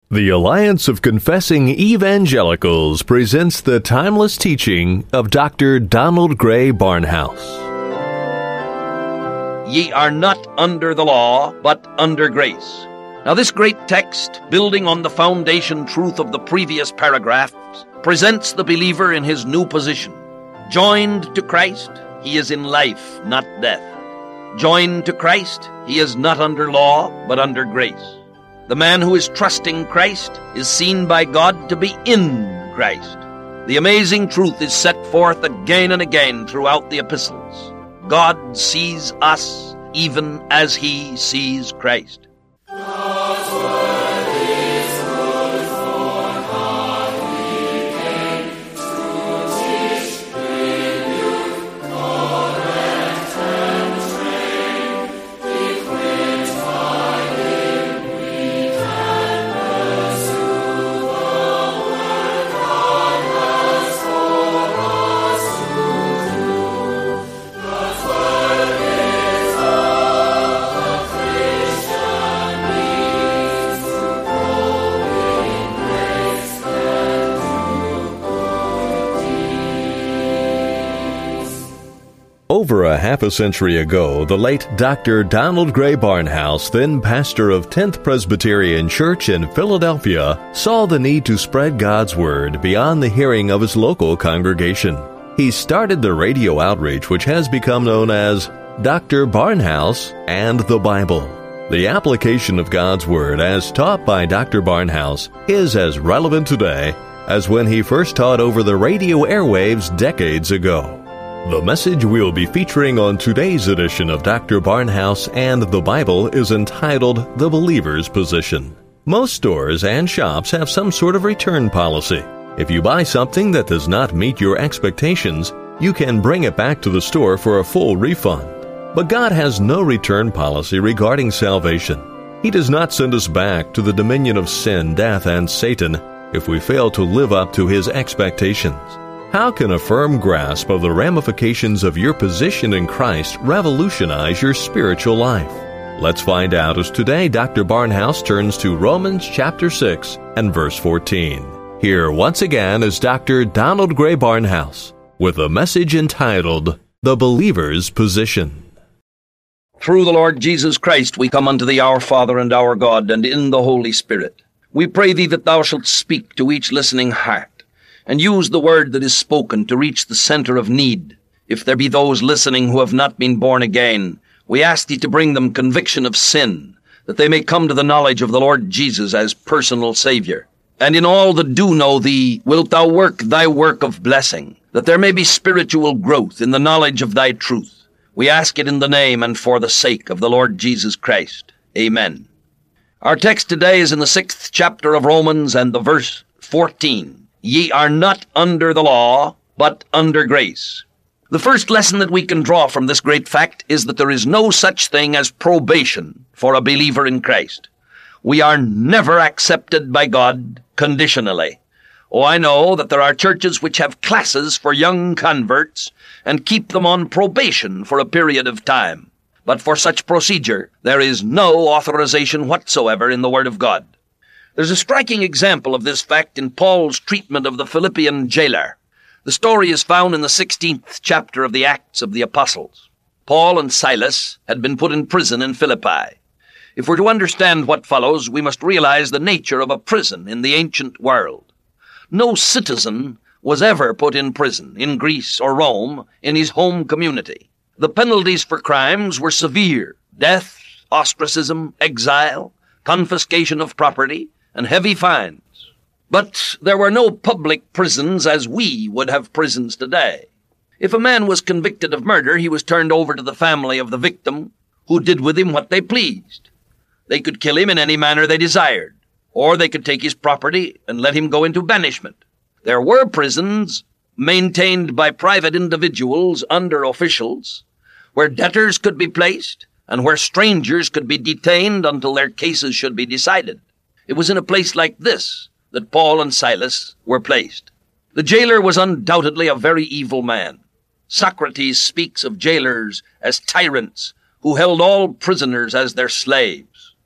The Alliance of Confessing Evangelicals presents the timeless teaching of Dr. Donald Gray Barnhouse. Ye are not under the law, but under grace. Now this great text, building on the foundation truth of the previous paragraphs, presents the believer in his new position. Joined to Christ, he is in life, not death. Joined to Christ, he is not under law, but under grace. The man who is trusting Christ is seen by God to be in Christ. The amazing truth is set forth again and again throughout the epistles. God sees us even as he sees Christ. Over a half a century ago, the late Dr. Donald Gray Barnhouse, then pastor of 10th Presbyterian Church in Philadelphia, saw the need to spread God's Word beyond the hearing of his local congregation. He started the radio outreach which has become known as Dr. Barnhouse and the Bible. The application of God's Word as taught by Dr. Barnhouse is as relevant today as when he first taught over the radio airwaves decades ago. The message we'll be featuring on today's edition of Dr. Barnhouse and the Bible is entitled The Believer's Position. Most stores and shops have some sort of return policy. If you buy something that does not meet your expectations, you can bring it back to the store for a full refund. But God has no return policy regarding salvation. He does not send us back to the dominion of sin, death, and Satan if we fail to live up to His expectations. How can a firm grasp of the ramifications of your position in Christ revolutionize your spiritual life? Let's find out as today Dr. Barnhouse turns to Romans chapter 6 and verse 14. Here once again is Dr. Donald Gray Barnhouse with a message entitled The Believer's Position. Through the Lord Jesus Christ we come unto thee, our Father and our God, and in the Holy Spirit. We pray thee that thou shalt speak to each listening heart, and use the word that is spoken to reach the center of need. If there be those listening who have not been born again, we ask thee to bring them conviction of sin, that they may come to the knowledge of the Lord Jesus as personal Savior. And in all that do know thee, wilt thou work thy work of blessing, that there may be spiritual growth in the knowledge of thy truth. We ask it in the name and for the sake of the Lord Jesus Christ. Amen. Our text today is in the 6th chapter of Romans and the verse 14. Ye are not under the law, but under grace. The first lesson that we can draw from this great fact is that there is no such thing as probation for a believer in Christ. We are never accepted by God conditionally. Oh, I know that there are churches which have classes for young converts and keep them on probation for a period of time. But for such procedure, there is no authorization whatsoever in the Word of God. There's a striking example of this fact in Paul's treatment of the Philippian jailer. The story is found in the 16th chapter of the Acts of the Apostles. Paul and Silas had been put in prison in Philippi. If we're to understand what follows, we must realize the nature of a prison in the ancient world. No citizen was ever put in prison in Greece or Rome in his home community. The penalties for crimes were severe: death, ostracism, exile, confiscation of property, and heavy fines. But there were no public prisons as we would have prisons today. If a man was convicted of murder, he was turned over to the family of the victim, who did with him what they pleased. They could kill him in any manner they desired, or they could take his property and let him go into banishment. There were prisons maintained by private individuals under officials, where debtors could be placed, and where strangers could be detained until their cases should be decided. It was in a place like this that Paul and Silas were placed. The jailer was undoubtedly a very evil man. Socrates speaks of jailers as tyrants who held all prisoners as their slaves.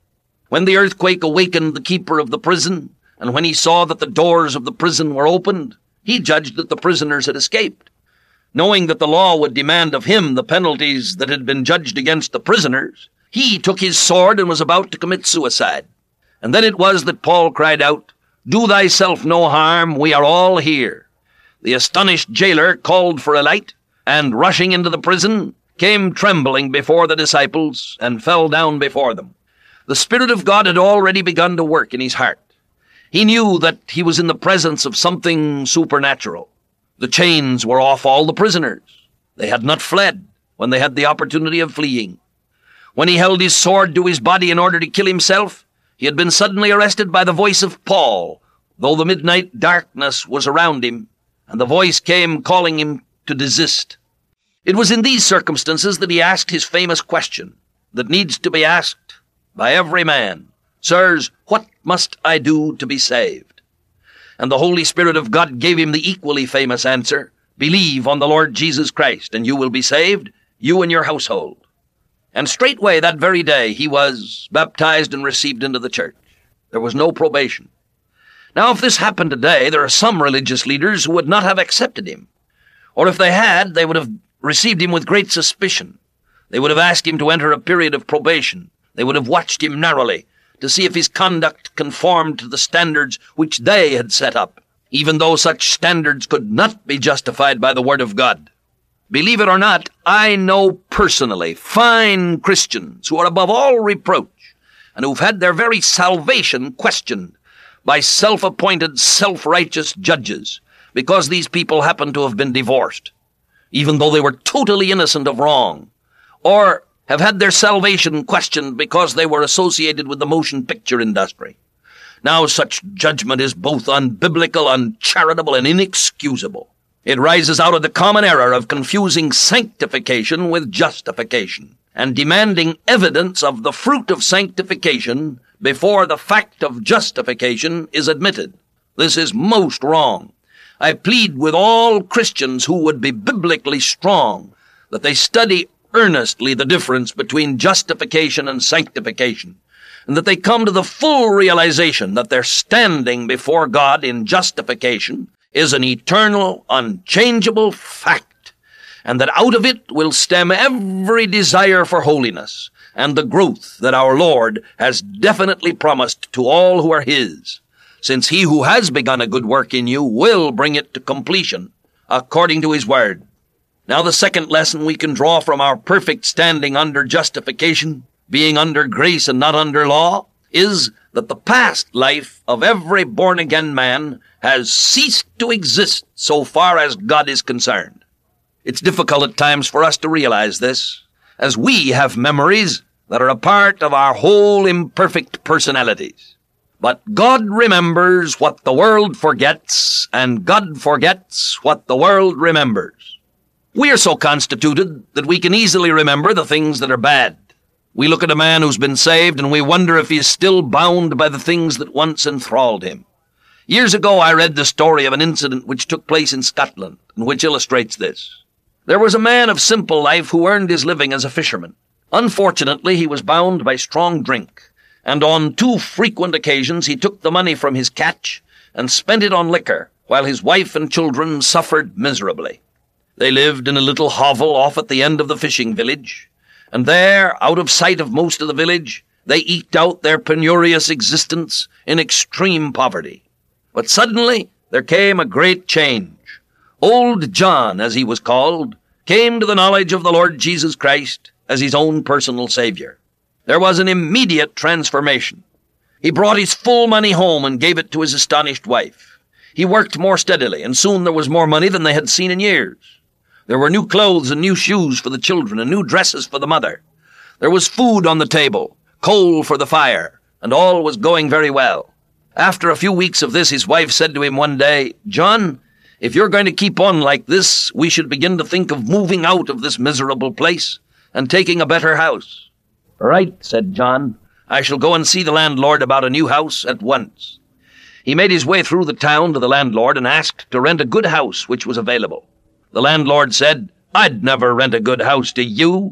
When the earthquake awakened the keeper of the prison, and when he saw that the doors of the prison were opened, he judged that the prisoners had escaped. Knowing that the law would demand of him the penalties that had been judged against the prisoners, he took his sword and was about to commit suicide. And then it was that Paul cried out, "Do thyself no harm, we are all here." The astonished jailer called for a light, and rushing into the prison, came trembling before the disciples, and fell down before them. The Spirit of God had already begun to work in his heart. He knew that he was in the presence of something supernatural. The chains were off all the prisoners. They had not fled when they had the opportunity of fleeing. When he held his sword to his body in order to kill himself, he had been suddenly arrested by the voice of Paul, though the midnight darkness was around him, and the voice came calling him to desist. It was in these circumstances that he asked his famous question that needs to be asked by every man. "Sirs, what must I do to be saved?" And the Holy Spirit of God gave him the equally famous answer, "Believe on the Lord Jesus Christ, and you will be saved, you and your household." And straightway that very day he was baptized and received into the church. There was no probation. Now, if this happened today, there are some religious leaders who would not have accepted him. Or if they had, they would have received him with great suspicion. They would have asked him to enter a period of probation. They would have watched him narrowly to see if his conduct conformed to the standards which they had set up, even though such standards could not be justified by the Word of God. Believe it or not, I know personally fine Christians who are above all reproach and who've had their very salvation questioned by self-appointed, self-righteous judges because these people happen to have been divorced, even though they were totally innocent of wrong, or have had their salvation questioned because they were associated with the motion picture industry. Now such judgment is both unbiblical, uncharitable, and inexcusable. It rises out of the common error of confusing sanctification with justification, and demanding evidence of the fruit of sanctification before the fact of justification is admitted. This is most wrong. I plead with all Christians who would be biblically strong that they study earnestly the difference between justification and sanctification, and that they come to the full realization that their standing before God in justification is an eternal, unchangeable fact, and that out of it will stem every desire for holiness and the growth that our Lord has definitely promised to all who are His, since He who has begun a good work in you will bring it to completion according to His word. Now the second lesson we can draw from our perfect standing under justification, being under grace and not under law, is that the past life of every born-again man has ceased to exist so far as God is concerned. It's difficult at times for us to realize this, as we have memories that are a part of our whole imperfect personalities. But God remembers what the world forgets, and God forgets what the world remembers. We are so constituted that we can easily remember the things that are bad. We look at a man who's been saved and we wonder if he is still bound by the things that once enthralled him. Years ago I read the story of an incident which took place in Scotland and which illustrates this. There was a man of simple life who earned his living as a fisherman. Unfortunately, he was bound by strong drink, and on 2 frequent occasions he took the money from his catch and spent it on liquor, while his wife and children suffered miserably. They lived in a little hovel off at the end of the fishing village, and there, out of sight of most of the village, they eked out their penurious existence in extreme poverty. But suddenly there came a great change. Old John, as he was called, came to the knowledge of the Lord Jesus Christ as his own personal Savior. There was an immediate transformation. He brought his full money home and gave it to his astonished wife. He worked more steadily, and soon there was more money than they had seen in years. There were new clothes and new shoes for the children and new dresses for the mother. There was food on the table, coal for the fire, and all was going very well. After a few weeks of this, his wife said to him one day, "John, if you're going to keep on like this, we should begin to think of moving out of this miserable place and taking a better house." "Right," said John. "I shall go and see the landlord about a new house at once." He made his way through the town to the landlord and asked to rent a good house which was available. The landlord said, "I'd never rent a good house to you.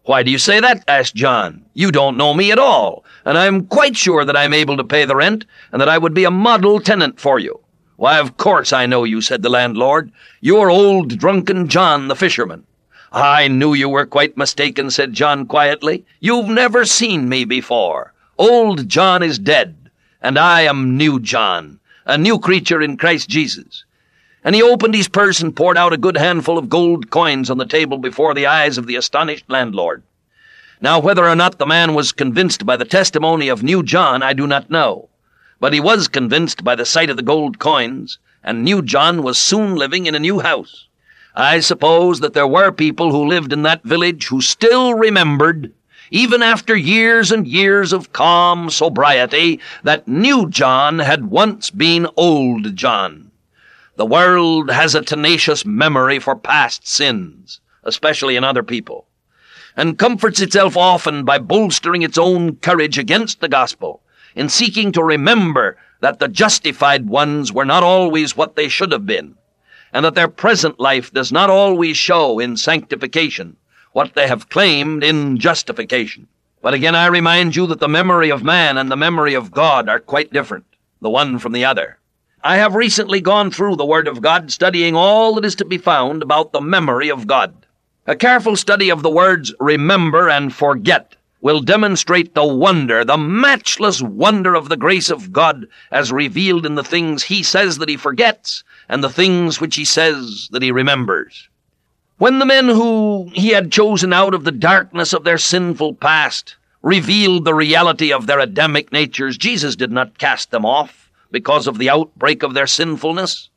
"Why do you say that?" asked John. "You don't know me at all, and I'm quite sure that I'm able to pay the rent, and that I would be a model tenant for you." "Why, of course I know you," said the landlord. "You're old drunken John the fisherman." "I knew you were quite mistaken," said John quietly. "You've never seen me before. Old John is dead, and I am new John, a new creature in Christ Jesus." And he opened his purse and poured out a good handful of gold coins on the table before the eyes of the astonished landlord. Now, whether or not the man was convinced by the testimony of new John, I do not know. But he was convinced by the sight of the gold coins, and new John was soon living in a new house. I suppose that there were people who lived in that village who still remembered, even after years and years of calm sobriety, that new John had once been old John. The world has a tenacious memory for past sins, especially in other people, and comforts itself often by bolstering its own courage against the gospel, in seeking to remember that the justified ones were not always what they should have been, and that their present life does not always show in sanctification what they have claimed in justification. But again, I remind you that the memory of man and the memory of God are quite different, the one from the other. I have recently gone through the Word of God, studying all that is to be found about the memory of God. A careful study of the words remember and forget will demonstrate the wonder, the matchless wonder of the grace of God as revealed in the things he says that he forgets and the things which he says that he remembers. When the men who he had chosen out of the darkness of their sinful past revealed the reality of their Adamic natures, Jesus did not cast them off because of the outbreak of their sinfulness.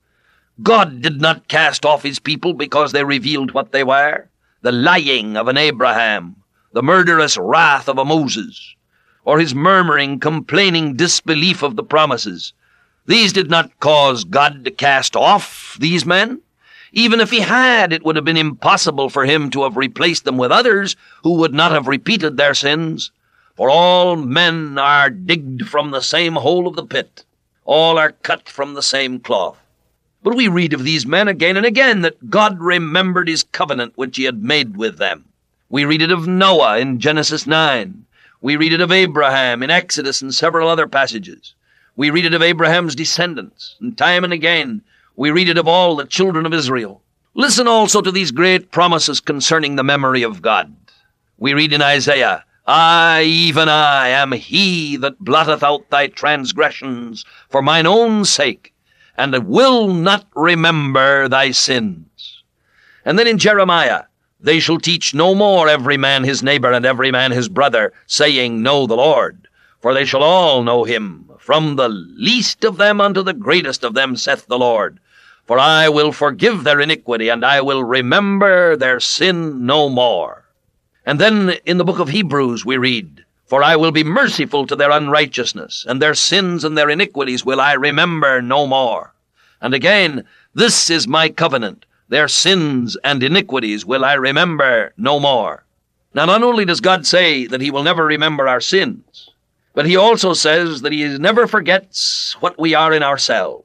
God did not cast off his people because they revealed what they were: the lying of an Abraham, the murderous wrath of a Moses, or his murmuring, complaining disbelief of the promises. These did not cause God to cast off these men. Even if he had, it would have been impossible for him to have replaced them with others who would not have repeated their sins. For all men are digged from the same hole of the pit. All are cut from the same cloth. But we read of these men again and again that God remembered his covenant which he had made with them. We read it of Noah in Genesis 9. We read it of Abraham in Exodus and several other passages. We read it of Abraham's descendants, and time and again we read it of all the children of Israel. Listen also to these great promises concerning the memory of God. We read in Isaiah, "I, even I, am he that blotteth out thy transgressions for mine own sake, and will not remember thy sins." And then in Jeremiah, "They shall teach no more every man his neighbor and every man his brother, saying, Know the Lord. For they shall all know him, from the least of them unto the greatest of them, saith the Lord. For I will forgive their iniquity, and I will remember their sin no more." And then in the book of Hebrews we read, "For I will be merciful to their unrighteousness, and their sins and their iniquities will I remember no more." And again, "This is my covenant, their sins and iniquities will I remember no more." Now, not only does God say that he will never remember our sins, but he also says that he never forgets what we are in ourselves.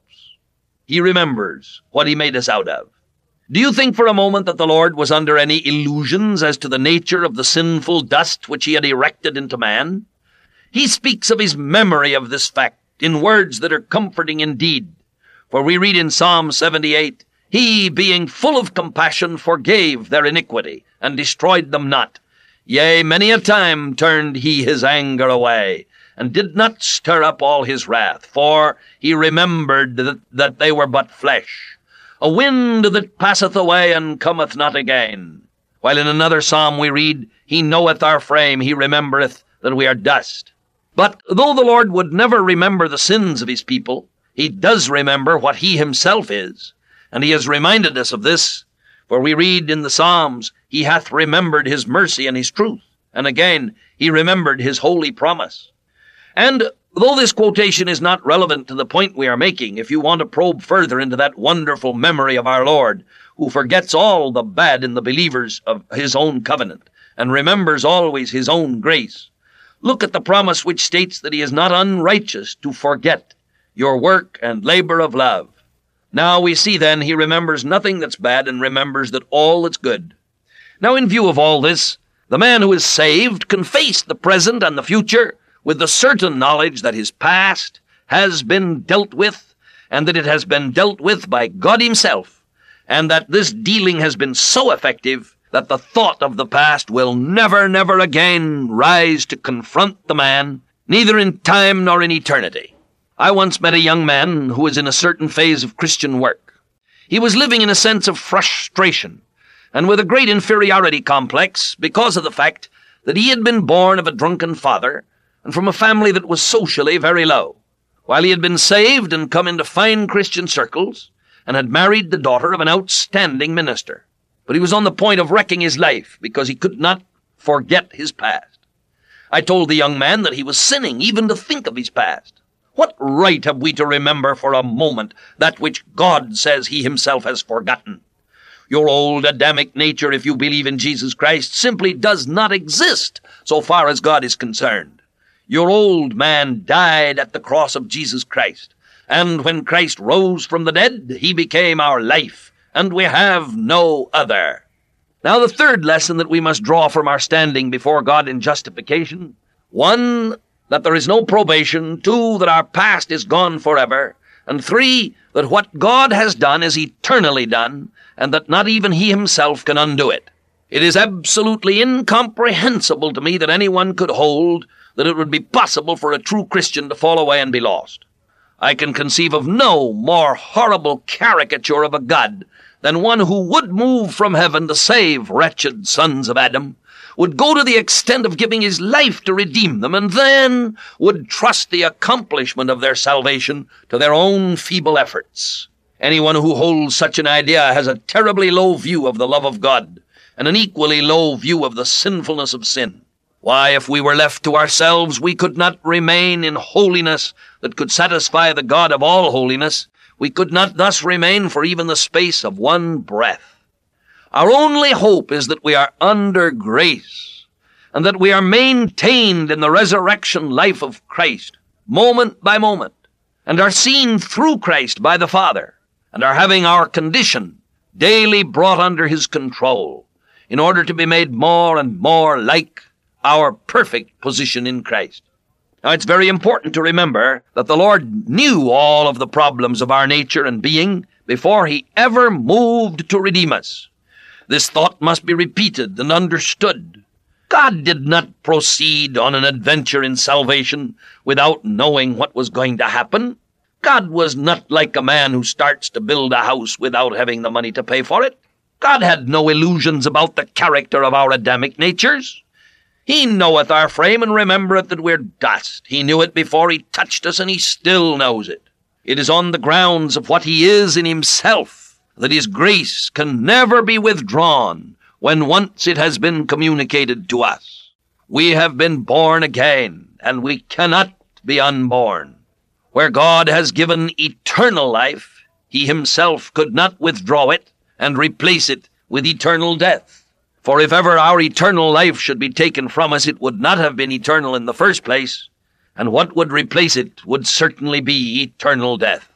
He remembers what he made us out of. Do you think for a moment that the Lord was under any illusions as to the nature of the sinful dust which he had erected into man? He speaks of his memory of this fact in words that are comforting indeed. For we read in Psalm 78, "He, being full of compassion, forgave their iniquity, and destroyed them not. Yea, many a time turned he his anger away, and did not stir up all his wrath, for he remembered that they were but flesh, a wind that passeth away and cometh not again." While in another psalm we read, "He knoweth our frame, he remembereth that we are dust." But though the Lord would never remember the sins of his people, he does remember what he himself is, and he has reminded us of this. For we read in the Psalms, "He hath remembered his mercy and his truth." And again, "He remembered his holy promise." And though this quotation is not relevant to the point we are making, if you want to probe further into that wonderful memory of our Lord, who forgets all the bad in the believers of his own covenant, and remembers always his own grace, look at the promise which states that he is not unrighteous to forget your work and labor of love. Now we see then he remembers nothing that's bad and remembers that all that's good. Now in view of all this, The man who is saved can face the present and the future with the certain knowledge that his past has been dealt with, and that it has been dealt with by God himself, and that this dealing has been so effective that the thought of the past will never, never again rise to confront the man, neither in time nor in eternity. I once met a young man who was in a certain phase of Christian work. He was living in a sense of frustration, and with a great inferiority complex because of the fact that he had been born of a drunken father and from a family that was socially very low, while he had been saved and come into fine Christian circles and had married the daughter of an outstanding minister. But he was on the point of wrecking his life because he could not forget his past. I told the young man that he was sinning even to think of his past. What right have we to remember for a moment that which God says he himself has forgotten? Your old Adamic nature, if you believe in Jesus Christ, simply does not exist so far as God is concerned. Your old man died at the cross of Jesus Christ, and when Christ rose from the dead, he became our life, and we have no other. Now, the third lesson that we must draw from our standing before God in justification: 1, that there is no probation; 2, that our past is gone forever; and 3, that what God has done is eternally done, and that not even he himself can undo it. It is absolutely incomprehensible to me that anyone could hold that it would be possible for a true Christian to fall away and be lost. I can conceive of no more horrible caricature of a God than one who would move from heaven to save wretched sons of Adam, would go to the extent of giving his life to redeem them, and then would trust the accomplishment of their salvation to their own feeble efforts. Anyone who holds such an idea has a terribly low view of the love of God, and an equally low view of the sinfulness of sin. Why, if we were left to ourselves, we could not remain in holiness that could satisfy the God of all holiness. We could not thus remain for even the space of one breath. Our only hope is that we are under grace, and that we are maintained in the resurrection life of Christ, moment by moment, and are seen through Christ by the Father, and are having our condition daily brought under his control, in order to be made more and more like our perfect position in Christ. Now, it's very important to remember that the Lord knew all of the problems of our nature and being before he ever moved to redeem us. This thought must be repeated and understood. God did not proceed on an adventure in salvation without knowing what was going to happen. God was not like a man who starts to build a house without having the money to pay for it. God had no illusions about the character of our Adamic natures. He knoweth our frame, and remembereth that we're dust. He knew it before he touched us, and he still knows it. It is on the grounds of what he is in himself that his grace can never be withdrawn when once it has been communicated to us. We have been born again, and we cannot be unborn. Where God has given eternal life, he himself could not withdraw it and replace it with eternal death. For if ever our eternal life should be taken from us, it would not have been eternal in the first place, and what would replace it would certainly be eternal death.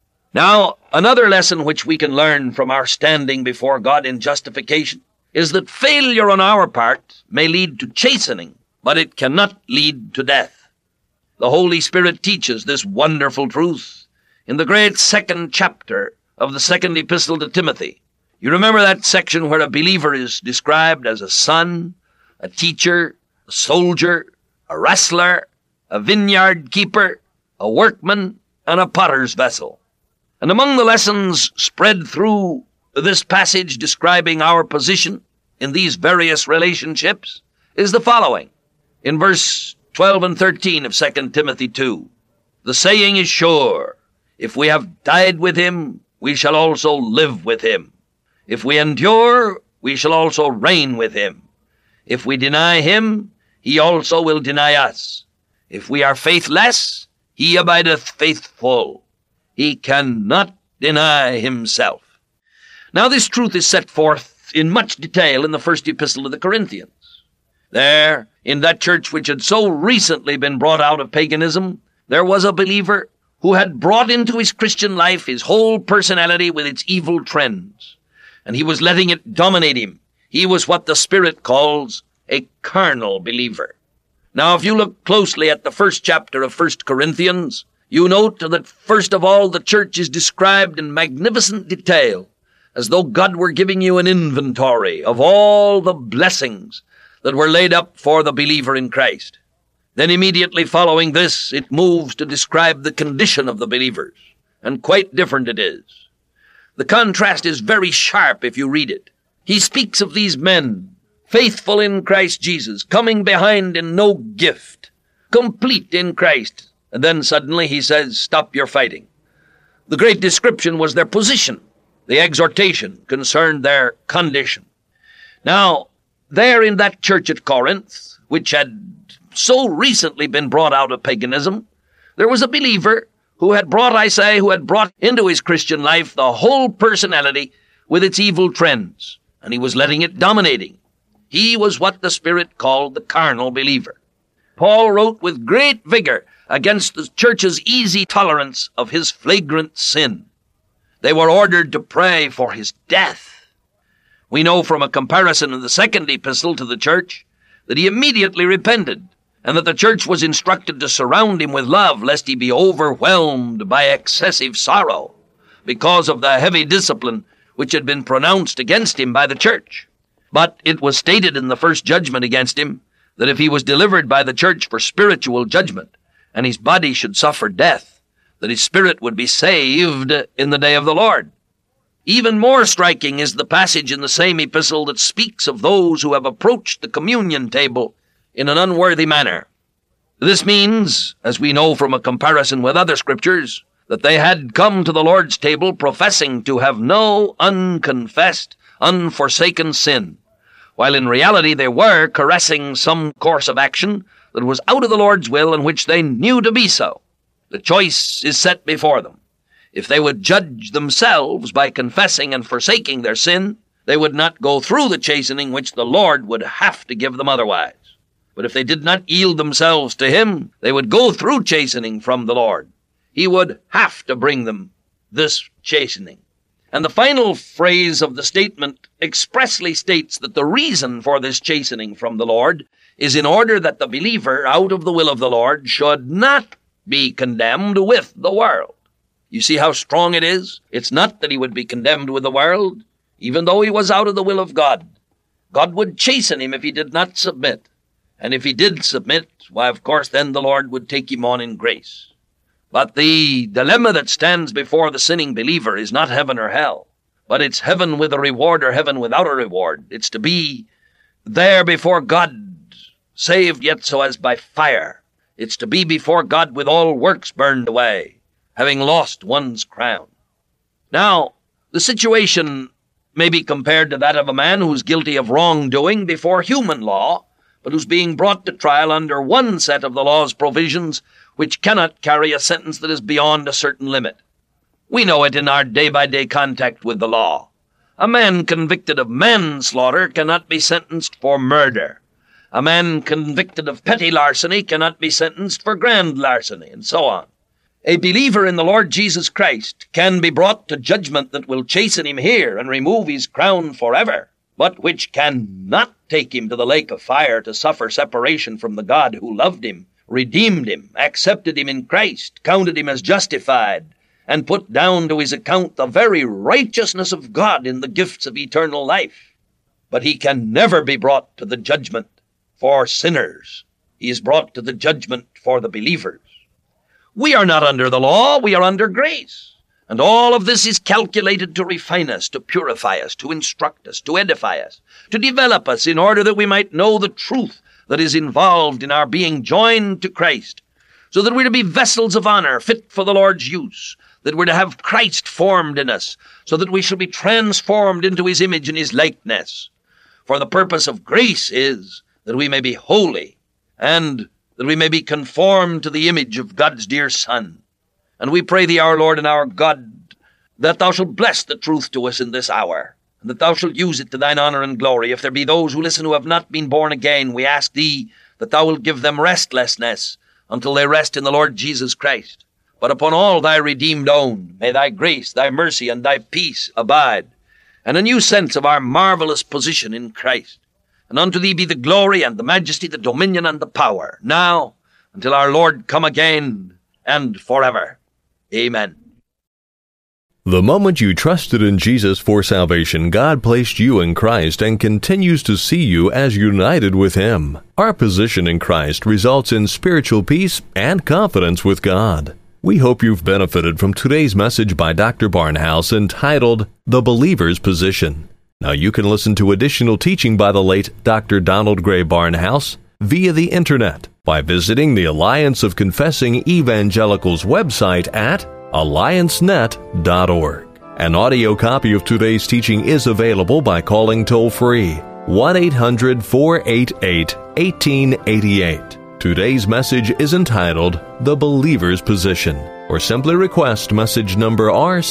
Now, another lesson which we can learn from our standing before God in justification is that failure on our part may lead to chastening, but it cannot lead to death. The Holy Spirit teaches this wonderful truth in the great 2nd chapter of the 2nd epistle to Timothy. You remember that section where a believer is described as a son, a teacher, a soldier, a wrestler, a vineyard keeper, a workman, and a potter's vessel. And among the lessons spread through this passage describing our position in these various relationships is the following. In verse 12 and 13 of 2 Timothy 2, the saying is sure, if we have died with him, we shall also live with him. If we endure, we shall also reign with him. If we deny him, he also will deny us. If we are faithless, he abideth faithful. He cannot deny himself. Now this truth is set forth in much detail in the 1st epistle of the Corinthians. There, in that church which had so recently been brought out of paganism, there was a believer who had brought into his Christian life his whole personality with its evil trends, and he was letting it dominate him. He was what the Spirit calls a carnal believer. Now, if you look closely at the first chapter of 1 Corinthians, you note that first of all the church is described in magnificent detail, as though God were giving you an inventory of all the blessings that were laid up for the believer in Christ. Then immediately following this, it moves to describe the condition of the believers, and quite different it is. The contrast is very sharp if you read it. He speaks of these men, faithful in Christ Jesus, coming behind in no gift, complete in Christ. And then suddenly he says, stop your fighting. The great description was their position. The exhortation concerned their condition. Now, there in that church at Corinth, which had so recently been brought out of paganism, there was a believer who had brought into his Christian life the whole personality with its evil trends, and he was letting it dominating. He was what the Spirit called the carnal believer. Paul wrote with great vigor against the church's easy tolerance of his flagrant sin. They were ordered to pray for his death. We know from a comparison in the second epistle to the church that he immediately repented, and that the church was instructed to surround him with love, lest he be overwhelmed by excessive sorrow because of the heavy discipline which had been pronounced against him by the church. But it was stated in the first judgment against him that if he was delivered by the church for spiritual judgment, and his body should suffer death, that his spirit would be saved in the day of the Lord. Even more striking is the passage in the same epistle that speaks of those who have approached the communion table in an unworthy manner. This means, as we know from a comparison with other scriptures, that they had come to the Lord's table professing to have no unconfessed, unforsaken sin, while in reality they were caressing some course of action that was out of the Lord's will and which they knew to be so. The choice is set before them. If they would judge themselves by confessing and forsaking their sin, they would not go through the chastening which the Lord would have to give them otherwise. But if they did not yield themselves to him, they would go through chastening from the Lord. He would have to bring them this chastening. And the final phrase of the statement expressly states that the reason for this chastening from the Lord is in order that the believer, out of the will of the Lord, should not be condemned with the world. You see how strong it is? It's not that he would be condemned with the world, even though he was out of the will of God. God would chasten him if he did not submit. And if he did submit, why, of course, then the Lord would take him on in grace. But the dilemma that stands before the sinning believer is not heaven or hell, but it's heaven with a reward or heaven without a reward. It's to be there before God, saved yet so as by fire. It's to be before God with all works burned away, having lost one's crown. Now, the situation may be compared to that of a man who's guilty of wrongdoing before human law, but who's being brought to trial under one set of the law's provisions which cannot carry a sentence that is beyond a certain limit. We know it in our day-by-day contact with the law. A man convicted of manslaughter cannot be sentenced for murder. A man convicted of petty larceny cannot be sentenced for grand larceny, and so on. A believer in the Lord Jesus Christ can be brought to judgment that will chasten him here and remove his crown forever, but which cannot take him to the lake of fire to suffer separation from the God who loved him, redeemed him, accepted him in Christ, counted him as justified, and put down to his account the very righteousness of God in the gifts of eternal life. But he can never be brought to the judgment for sinners. He is brought to the judgment for the believers. We are not under the law, we are under grace. And all of this is calculated to refine us, to purify us, to instruct us, to edify us, to develop us in order that we might know the truth that is involved in our being joined to Christ, so that we're to be vessels of honor, fit for the Lord's use, that we're to have Christ formed in us, so that we shall be transformed into his image and his likeness. For the purpose of grace is that we may be holy, and that we may be conformed to the image of God's dear Son. And we pray thee, our Lord and our God, that thou shalt bless the truth to us in this hour, and that thou shalt use it to thine honor and glory. If there be those who listen who have not been born again, we ask thee that thou wilt give them restlessness until they rest in the Lord Jesus Christ. But upon all thy redeemed own, may thy grace, thy mercy, and thy peace abide, and a new sense of our marvelous position in Christ. And unto thee be the glory and the majesty, the dominion and the power, now, until our Lord come again, and forever. Amen. The moment you trusted in Jesus for salvation, God placed you in Christ and continues to see you as united with Him. Our position in Christ results in spiritual peace and confidence with God. We hope you've benefited from today's message by Dr. Barnhouse entitled, The Believer's Position. Now you can listen to additional teaching by the late Dr. Donald Gray Barnhouse via the Internet by visiting the Alliance of Confessing Evangelicals website at alliancenet.org. An audio copy of today's teaching is available by calling toll-free 1-800-488-1888. Today's message is entitled, The Believer's Position, or simply request message number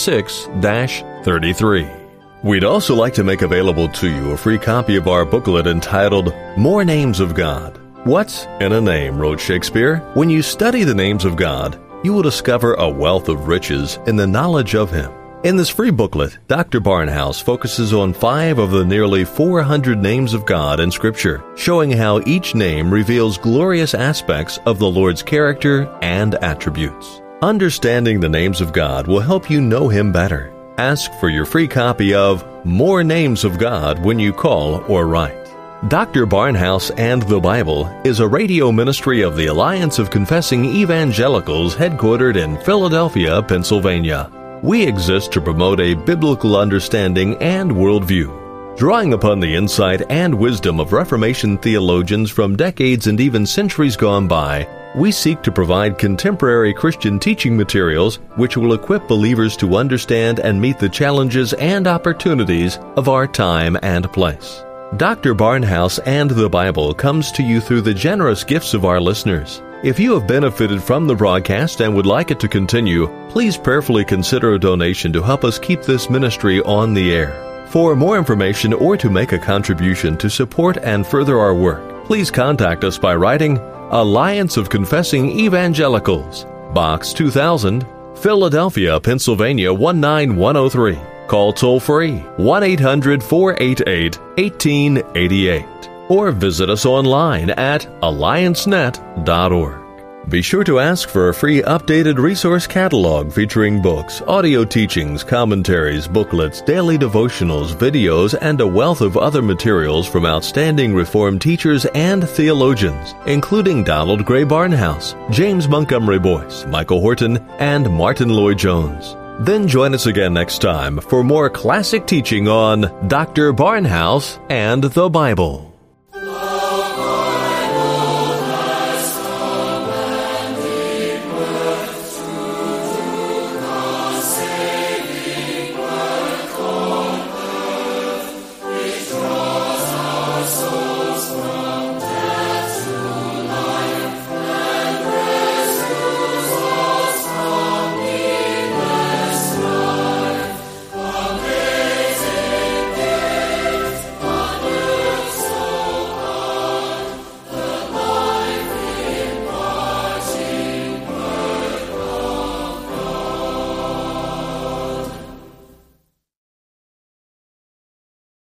R6-33. We'd also like to make available to you a free copy of our booklet entitled, More Names of God. What's in a name, wrote Shakespeare. When you study the names of God, you will discover a wealth of riches in the knowledge of Him. In this free booklet, Dr. Barnhouse focuses on 5 of the nearly 400 names of God in Scripture, showing how each name reveals glorious aspects of the Lord's character and attributes. Understanding the names of God will help you know Him better. Ask for your free copy of More Names of God when you call or write. Dr. Barnhouse and the Bible is a radio ministry of the Alliance of Confessing Evangelicals headquartered in Philadelphia, Pennsylvania. We exist to promote a biblical understanding and worldview. Drawing upon the insight and wisdom of Reformation theologians from decades and even centuries gone by, we seek to provide contemporary Christian teaching materials which will equip believers to understand and meet the challenges and opportunities of our time and place. Dr. Barnhouse and the Bible comes to you through the generous gifts of our listeners. If you have benefited from the broadcast and would like it to continue, please prayerfully consider a donation to help us keep this ministry on the air. For more information or to make a contribution to support and further our work, please contact us by writing Alliance of Confessing Evangelicals, Box 2000, Philadelphia, Pennsylvania 19103. Call toll-free 1-800-488-1888 or visit us online at alliancenet.org. Be sure to ask for a free updated resource catalog featuring books, audio teachings, commentaries, booklets, daily devotionals, videos, and a wealth of other materials from outstanding Reformed teachers and theologians, including Donald Gray Barnhouse, James Montgomery Boyce, Michael Horton, and Martin Lloyd-Jones. Then join us again next time for more classic teaching on Dr. Barnhouse and the Bible.